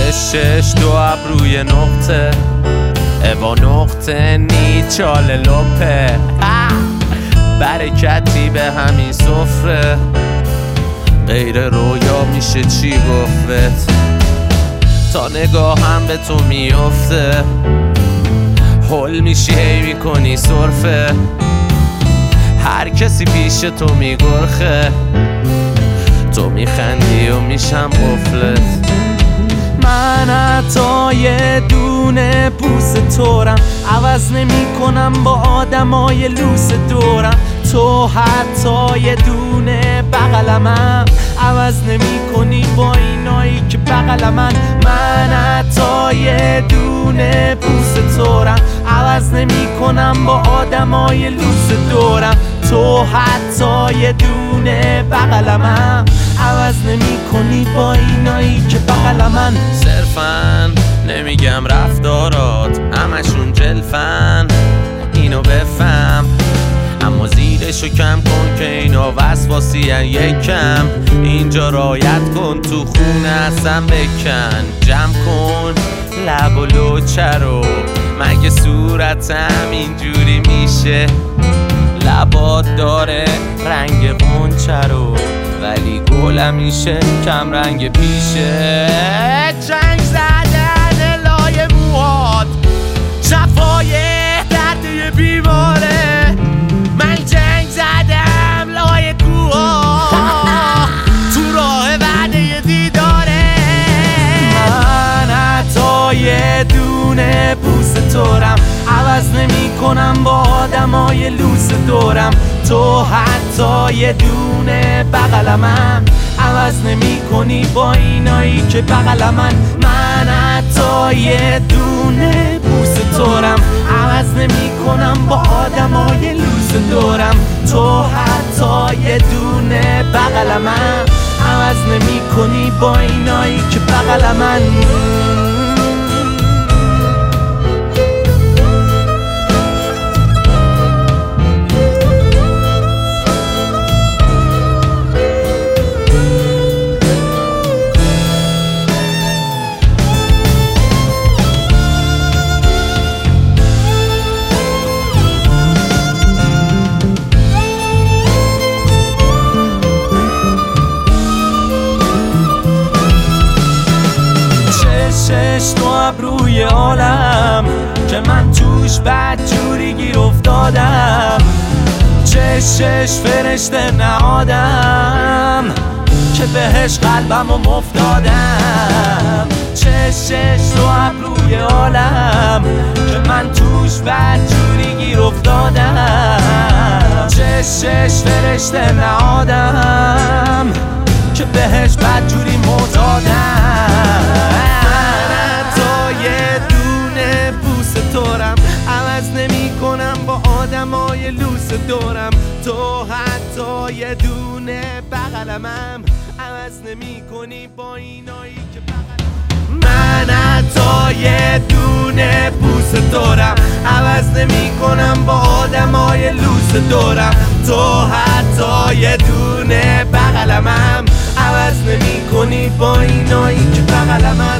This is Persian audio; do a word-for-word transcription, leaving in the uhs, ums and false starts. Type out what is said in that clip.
چشش دو ابروی نقطه اوا نقطه نی چاله لپه برکتی به همین سفره غیر رویا میشه چی گفت تا نگاهم به تو میفته هل میشی هی میکنی سرفه هر کسی پیش تو میگرخه تو میخندی و میشم قفلت من حتی یه دونه پوست تورم عوض نمی کنم با آدمای لوس دورم تو حتی یه دونه بغلمم عوض نمی کنی با اینایی که بغل من من حتی یه دونه پوست تورم عوض نمی کنم با آدمای لوس دورم تو حتی یه دونه بغلمم عوض نمی کنی با اینایی که بغل من صرفاً نمیگم رفتارات همشون جلفن اینو بفهم اما زیرشو کم کن که اینا وسواسی یکم اینجا رایت کن تو خونه اصلا بکن جمع کن لب و لوچه رو مگه صورتم اینجوری میشه لبات داره رنگ غنچه رو ولی گلم میشه کم رنگ پیشه چنگ زدن لای موهات شفای درد بیماره من جنگ زدم لای کوها تو راه وعده دیداره من حتی یه دونه پوست تورم عوض نمی کنم با آدمای لوس دورم تو حتی یه دونه بغلمم عوض نمی کنی با اینایی که بغل من من حتی یه دونه پوست تورم عوض نمی کنم با آدمای لوس دورم تو حتی یه دونه بغلمم عوض نمی کنی با اینایی که بغل من چشش تو ابروی عالم که من توش بدجوری گیر افتادم چشش فرشته نهادم که بهش قلبم و مفتادم چشش تو ابروی عالم که من توش بدجوری گیر افتادم چشش فرشته نهادم که بهش بدجوری معتادم تورم عوض نمی کنم با آدمای لوس دورم تو حتی یه دونه بغلمم عوض نمی کنی با اینایی که بغلم من حتی یه دونه پوست دورم عوض نمی کنم با آدمای لوس دورم تو حتی یه دونه بغلمم عوض نمی کنی با اینایی که بغلمم